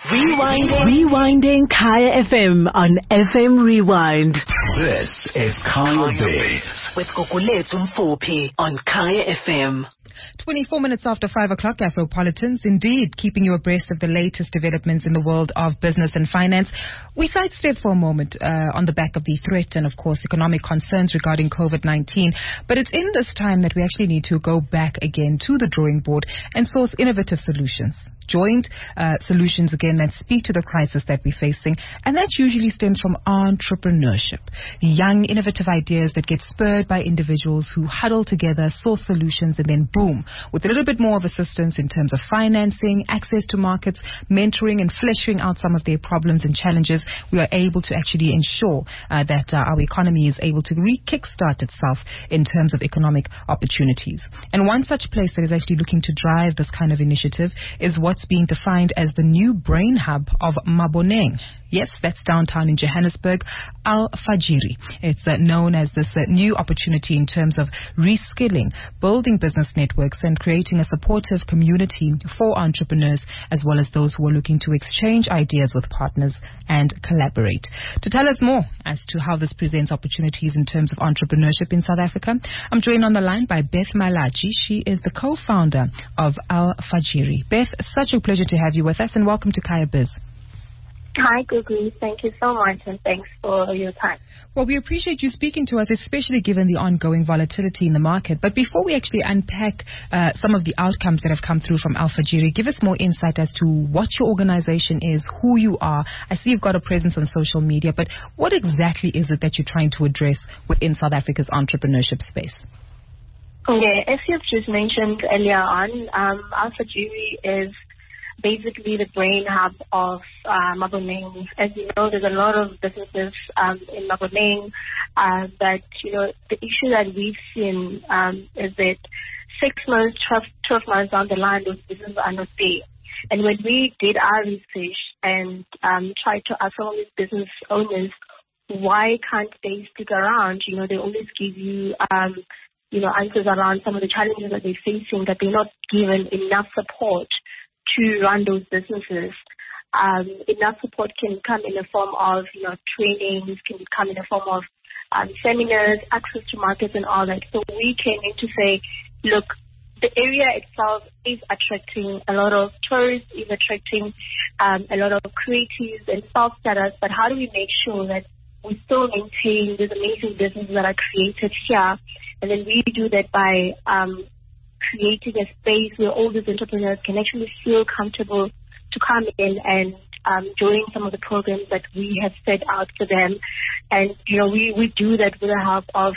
Rewinding Kaya FM on FM Rewind. This is Kaya Biz with Gugulethu Mfuphi on Kaya FM. 24 minutes after 5 o'clock, Afropolitans, indeed, keeping you abreast of the latest developments in the world of business and finance. We sidestep for a moment on the back of the threat and, of course, economic concerns regarding COVID-19. But it's in this time that we actually need to go back again to the drawing board and source innovative solutions. Joint solutions, again, that speak to the crisis that we're facing. And that usually stems from entrepreneurship. Young, innovative ideas that get spurred by individuals who huddle together, source solutions, and then boom, with a little bit more of assistance in terms of financing, access to markets, mentoring, and fleshing out some of their problems and challenges, we are able to actually ensure that our economy is able to kickstart itself in terms of economic opportunities. And one such place that is actually looking to drive this kind of initiative is what's being defined as the new brain hub of Maboneng. Yes, that's downtown in Johannesburg, Al-Fajiri. It's known as this new opportunity in terms of reskilling, building business networks, and creating a supportive community for entrepreneurs, as well as those who are looking to exchange ideas with partners and collaborate. To tell us more as to how this presents opportunities in terms of entrepreneurship in South Africa, I'm joined on the line by Beth Malachi. She is the co-founder of Al-Fajiri. Beth, such a pleasure to have you with us, and welcome to Kaya Biz. Hi, Gugu. Thank you so much, and thanks for your time. Well, we appreciate you speaking to us, especially given the ongoing volatility in the market. But before we actually unpack some of the outcomes that have come through from Al-Fajiri, give us more insight as to what your organization is, who you are. I see you've got a presence on social media, but what exactly is it that you're trying to address within South Africa's entrepreneurship space? Okay, as you've just mentioned earlier on, Al-Fajiri is basically the brain hub of Maboneng. As you know, there's a lot of businesses in Maboneng that, the issue that we've seen is that 6 months, 12 months down the line, those businesses are not there. And when we did our research and tried to ask some of these business owners, why can't they stick around? They always give you, answers around some of the challenges that they're facing, that they're not given enough support to run those businesses. Enough support can come in the form of, trainings, can come in the form of seminars, access to markets and all that. So we came in to say, look, the area itself is attracting a lot of tourists, is attracting a lot of creatives and self-starters, but how do we make sure that we still maintain these amazing businesses that are created here? And then we do that by creating a space where all these entrepreneurs can actually feel comfortable to come in and join some of the programs that we have set out for them. And, we do that with the help of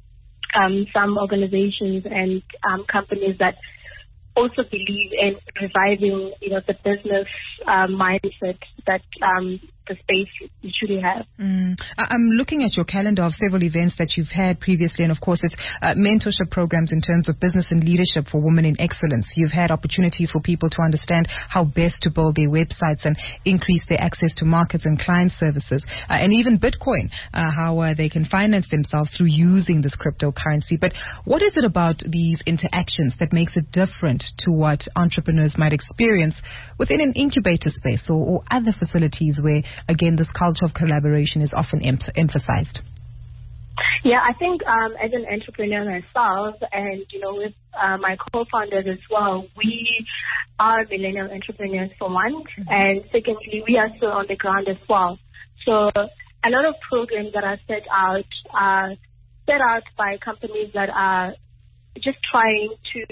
some organizations and companies that also believe in reviving, the business mindset that the space usually have. I'm looking at your calendar of several events that you've had previously, and of course it's mentorship programs in terms of business and leadership for women in excellence. You've had opportunities for people to understand how best to build their websites and increase their access to markets and client services, and even Bitcoin, how they can finance themselves through using this cryptocurrency. But what is it about these interactions that makes it different to what entrepreneurs might experience within an incubator space or other facilities where, again, this culture of collaboration is often emphasized? Yeah, I think as an entrepreneur myself and, with my co-founders as well, we are millennial entrepreneurs for one, and secondly, we are still on the ground as well. So a lot of programs that are set out by companies that are just trying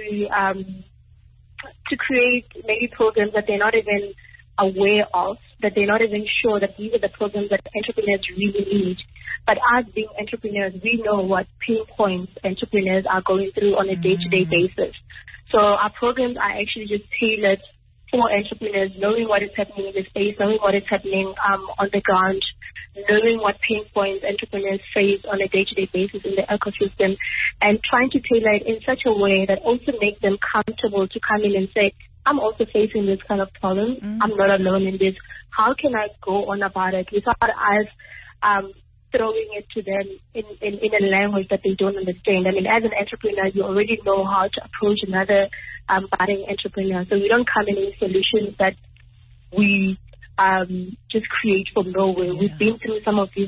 to create maybe programs that they're not even aware of, that they're not even sure that these are the programs that entrepreneurs really need. But as being entrepreneurs, we know what pain points entrepreneurs are going through on a day-to-day basis. So our programs are actually just tailored for entrepreneurs, knowing what is happening in the space, knowing what is happening on the ground, knowing what pain points entrepreneurs face on a day-to-day basis in the ecosystem, and trying to tailor it in such a way that also makes them comfortable to come in and say, I'm also facing this kind of problem. I'm not alone in this. How can I go on about it without us throwing it to them in a language that they don't understand? I mean, as an entrepreneur, you already know how to approach another budding entrepreneur. So we don't come in with solutions that we just create from nowhere. Yeah. We've been through some of these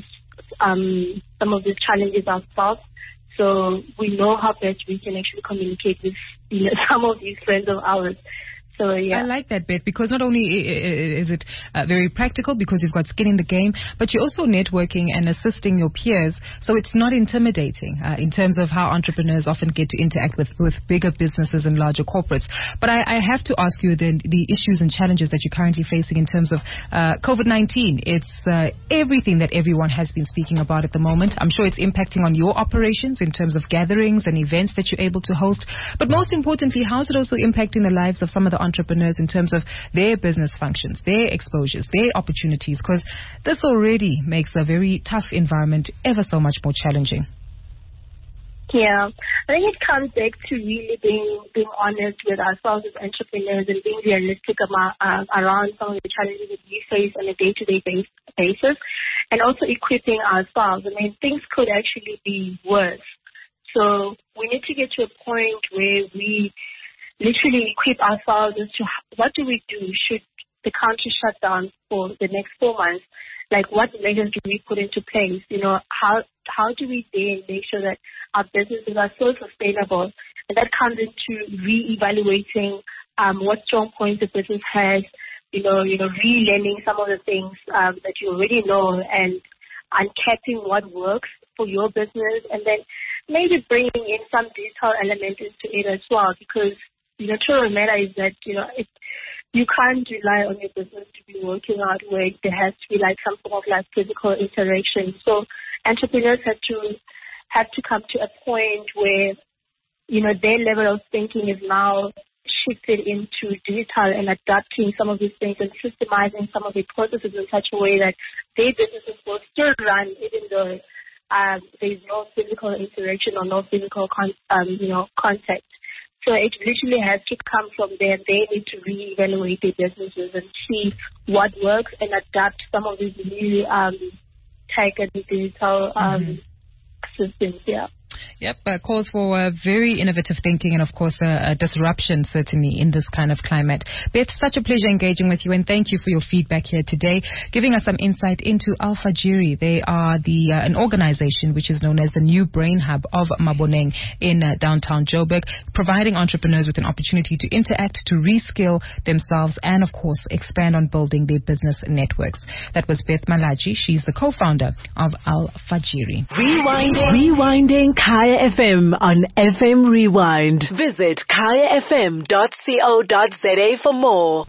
challenges ourselves, so we know how best we can actually communicate with some of these friends of ours. So, yeah. I like that, Beth, because not only is it very practical because you've got skin in the game, but you're also networking and assisting your peers. So it's not intimidating in terms of how entrepreneurs often get to interact with bigger businesses and larger corporates. But I have to ask you then the issues and challenges that you're currently facing in terms of COVID-19. It's everything that everyone has been speaking about at the moment. I'm sure it's impacting on your operations in terms of gatherings and events that you're able to host. But most importantly, how's it also impacting the lives of some of the entrepreneurs in terms of their business functions, their exposures, their opportunities, because this already makes a very tough environment ever so much more challenging. Yeah, I think it comes back to really being honest with ourselves as entrepreneurs and being realistic around some of the challenges that we face on a day-to-day basis, and also equipping ourselves. I mean, things could actually be worse. So we need to get to a point where we literally equip ourselves as to what do we do should the country shut down for the next 4 months. Like, what measures do we put into place? How do we then make sure that our businesses are so sustainable? And that comes into re-evaluating what strong points the business has, relearning some of the things that you already know and uncapping what works for your business, and then maybe bringing in some digital elements into it as well, because truth matter is that, you can't rely on your business to be working out where there has to be like some form of like physical interaction. So entrepreneurs have to come to a point where, their level of thinking is now shifted into digital and adapting some of these things and systemizing some of the processes in such a way that their businesses will still run even though there's no physical interaction or no physical contact. So it literally has to come from there. They need to reevaluate their businesses and see what works and adapt some of these new tech and digital systems. Yeah. Yep, calls for very innovative thinking and, of course, a disruption, certainly, in this kind of climate. Beth, such a pleasure engaging with you, and thank you for your feedback here today, giving us some insight into Alfajiri. They are an organization which is known as the New Brain Hub of Maboneng in downtown Joburg, providing entrepreneurs with an opportunity to interact, to reskill themselves, and, of course, expand on building their business networks. That was Beth Malaji. She's the co-founder of Alfajiri. Rewinding Kaya FM on FM Rewind. Visit kayafm.co.za for more.